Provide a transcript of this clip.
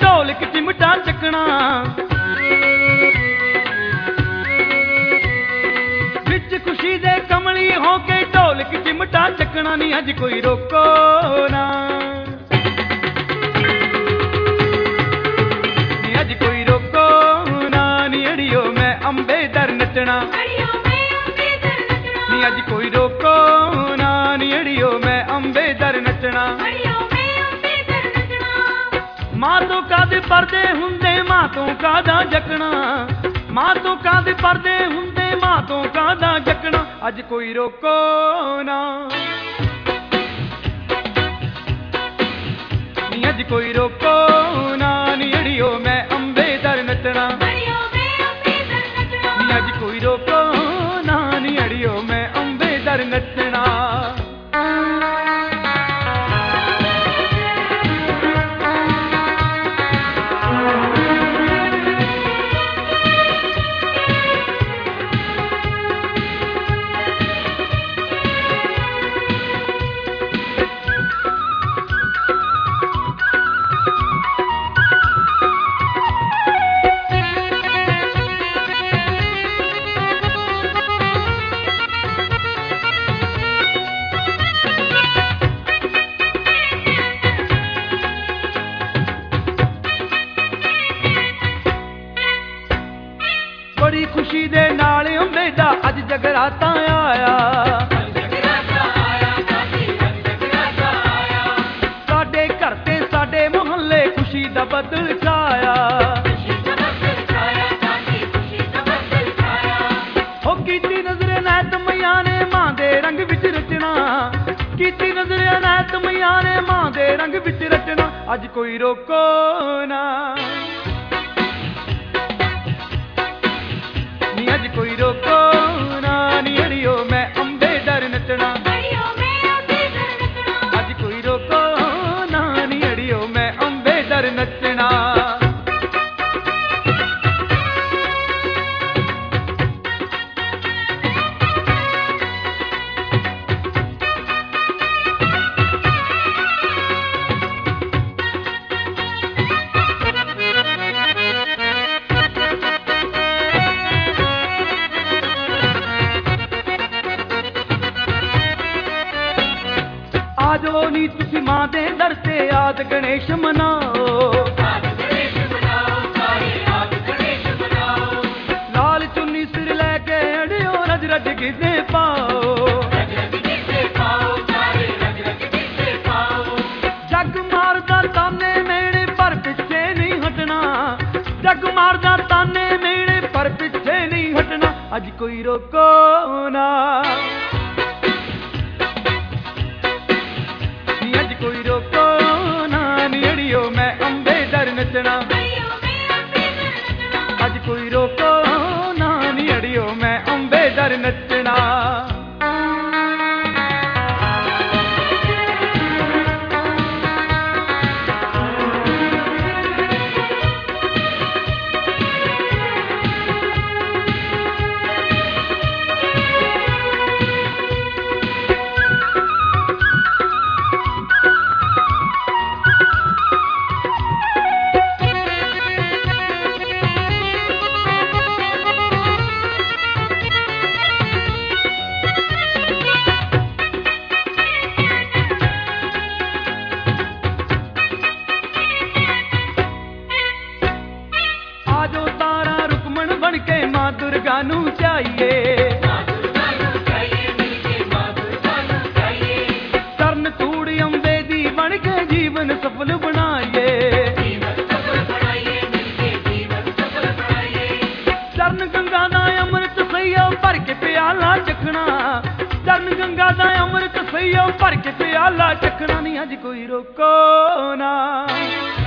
ਢੋਲਕ ਚਿਮਟਾ ਚੱਕਣਾ। ਵਿੱਚ ਖੁਸ਼ੀ ਦੇ ਕਮਲੀ ਹੋ ਕੇ ਢੋਲਕ ਚਿਮਟਾ ਚੱਕਣਾ। ਨੀ ਅੱਜ ਕੋਈ ਰੋਕੋ ਨਾ, ਨੀ ਅੱਜ ਕੋਈ ਰੋਕੋ ਨਾ। ਨੀ ਅੜੀਓ ਮੈਂ ਅੰਬੇ ਦਰ ਨੱਚਣਾ, ਨੀ ਅੱਜ ਕੋਈ ਰੋਕੋ ਨਾ। ਨੀ ਅੜੀਓ ਮੈਂ ਅੰਬੇ ਦਰ ਨੱਚਣਾ। ਮਾਂ ਤੋਂ ਕਾਹਦੇ ਪਰਦੇ ਹੁੰਦੇ, ਮਾਂ ਤੋਂ ਕਾਹਦਾ ਜਕਣਾ। ਮਾਂ ਤੋਂ ਕਾਹਦੇ ਪਰਦੇ ਹੁੰਦੇ, ਮਾਂ ਤੋਂ ਕਾਹਦਾ ਜਕਣਾ। ਅੱਜ ਕੋਈ ਰੋਕੋ ਨਾ, ਨੀ ਅੱਜ ਕੋਈ ਰੋਕੋ ਨਾ। ਨੀ ਅੜੀਓ ਮੈਂ ਅੰਬੇ ਦਰ ਨੱਚਣਾ, ਨੀ ਅੱਜ ਕੋਈ ਰੋਕੋ ਨਾ। ਨੀ ਅੜੀਓ ਮੈਂ ਅੰਬੇ ਦਰ ਨੱਚਣਾ। ਬੜੀ ਖੁਸ਼ੀ ਦੇ ਨਾਲ ਅੰਬੇ ਦਾ ਅੱਜ ਜਗਰਾਤਾ ਆਇਆ। ਸਾਡੇ ਘਰ ਤੇ ਸਾਡੇ ਮੁਹੱਲੇ ਖੁਸ਼ੀ ਦਾ ਬੱਦਲ ਛਾਇਆ। ਹੋ ਕੀਤੀ ਨਜ਼ਰ ਐਨਾਇਤ ਮਈਆਂ ਨੇ ਮਾਂ ਦੇ ਰੰਗ ਵਿੱਚ ਰਚਣਾ। ਕੀਤੀ ਨਜ਼ਰ ਐਨਾਇਤ ਮਈਆਂ ਨੇ ਮਾਂ ਦੇ ਰੰਗ ਵਿੱਚ ਰਚਣਾ। ਅੱਜ ਕੋਈ ਰੋਕੋ ਨਾ, ਨੀ ਅੱਜ ਕੋਈ ਰੋਕੋ ਨਾ। ਨੀ ਅੜੀਓ ਮੈਂ ਅੰਬੇ ਦਰ ਨੱਚਣਾ, ਅੱਜ ਕੋਈ ਰੋਕੋ ਨਾ। ਨੀ ਅੜੀਓ ਮੈਂ ਅੰਬੇ ਦਰ ਨੱਚਣਾ। ਆਜੋ ਨੀ ਤੁਸੀਂ ਮਾਂ ਦੇ ਦਰ ਤੇ ਆਦ ਗਣੇਸ਼ ਮਨਾਓ। ਲਾਲ ਚੁੰਨੀ ਸਿਰ ਲੈ ਕੇ ਅੜਿਓ ਰਜ ਰਜ ਗਿੱਧੇ ਪਾਓ। ਜੱਗ ਮਾਰਦਾ ਤਾਨੇ ਮੇੜੇ ਪਰ ਪਿੱਛੇ ਨਹੀਂ ਹਟਣਾ। ਜੱਗ ਮਾਰਦਾ ਤਾਨੇ ਮੇੜੇ ਪਰ ਪਿੱਛੇ ਨਹੀਂ ਹਟਣਾ। ਅੱਜ ਕੋਈ ਰੋਕੋ ਨਾ, ਅੱਜ ਕੋਈ ਰੋਕੋ ਨਾ। ਨੀ ਅੜੀਓ ਮੈਂ ਅੰਬੇ ਦਰ ਨੱਚਣਾ, ਅੱਜ ਕੋਈ ਰੋਕੋ ਨਾ। ਨੀ ਅੜੀਓ ਮੈਂ ਅੰਬੇ ਦਰ ਨੱਚਣਾ। ਆਜੋ ਤਾਰਾ ਰੁਕਮਣ ਬਣ ਕੇ ਮਾਂ ਦੁਰਗਾ ਨੂੰ ਚਾਹੀਏ। ਚਰਨ ਧੂੜ ਅੰਬੇ ਦੀ ਬਣ ਕੇ ਜੀਵਨ ਸਫਲ ਬਣਾਈਏ। ਚਰਨ ਗੰਗਾ ਦਾ ਅੰਮ੍ਰਿਤ ਸਈਓ ਭਰ ਕੇ ਪਿਆਲਾ ਚੱਖਣਾ। ਚਰਨ ਗੰਗਾ ਦਾ ਅੰਮ੍ਰਿਤ ਸਈਓ ਭਰ ਕੇ ਪਿਆਲਾ ਚੱਖਣਾ। ਨੀ ਅੱਜ ਕੋਈ ਰੋਕੋ ਨਾ,